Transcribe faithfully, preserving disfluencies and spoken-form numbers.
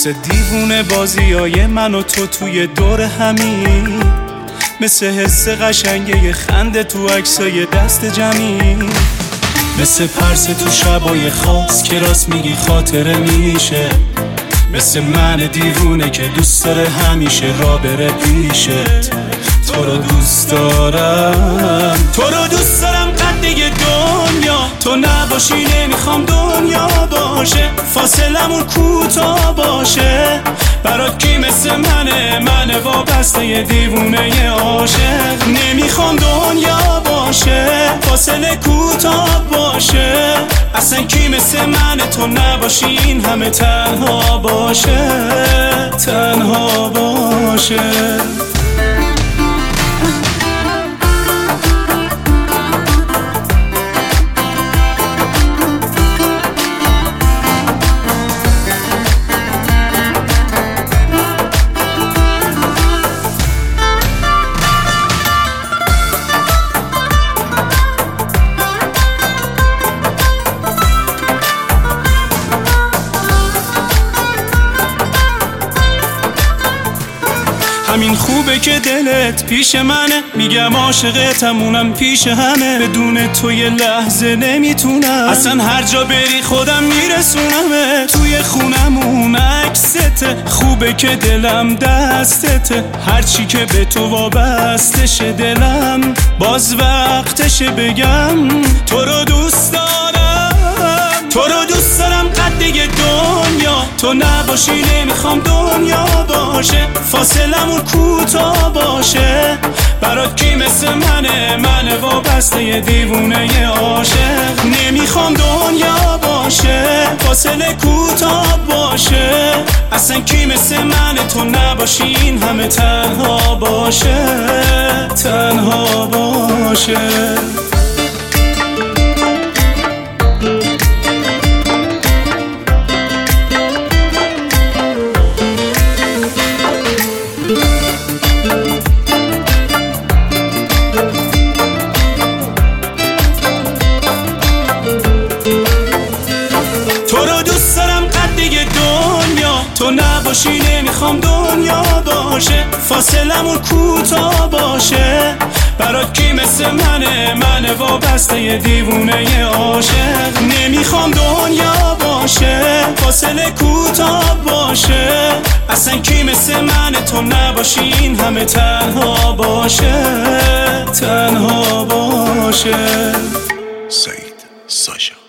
مثل دیوونه بازیای من و تو توی دور همین، مثل حس قشنگه خنده تو عکسای دست جمعی، مثل پرس تو شبای خاص که راست میگی خاطره میشه، مثل من دیوونه که دوست داره همیشه را بره پیشت. تو رو دوست دارم، تو رو دوست دارم قد دیگه دنیا تو نباشی نمیخوام دنیا باشه، فاصلمون کوتاه باشه. برات کی مثل منه، منه وابسته یه دیوونه عاشق. نمیخوام دنیا باشه، فاصله کوتاه باشه. اصلا کی مثل منه تو نباشی این همه تنها باشه، تنها باشه. همین خوبه که دلت پیش منه، میگم عاشقتم اونم پیش همه. بدون تو یه لحظه نمیتونم، اصلا هر جا بری خودم میرسونمه. توی خونمون عکسته، خوبه که دلم دستته. هرچی که به تو وابسته شه دلم، باز وقتشه بگم تو رو دوست دارم، تو رو دوست دارم قد دیگه دنیا تو نباشی نمیخوام دنیا باشه، فاصلمون کوتاه باشه. برات کی مثل منه، منه وابسته یه دیوونه عاشق. نمیخوام دنیا باشه، فاصله کوتاه باشه. اصلا کی مثل منه تو نباشی این همه تنها باشه، تنها باشه. تو رو دوست دارم قد دیگه دنیا تو نباشی نمیخوام دنیا باشه، فاصلمون کوتاه باشه. برات کی مثل منه، منه وابسته یه دیوونه عاشق. نمیخوام دنیا باشه، فاصله کوتاه باشه. اصلا کی مثل منه تو نباشی این همه تنها باشه، تنها باشه. سعید ساشا.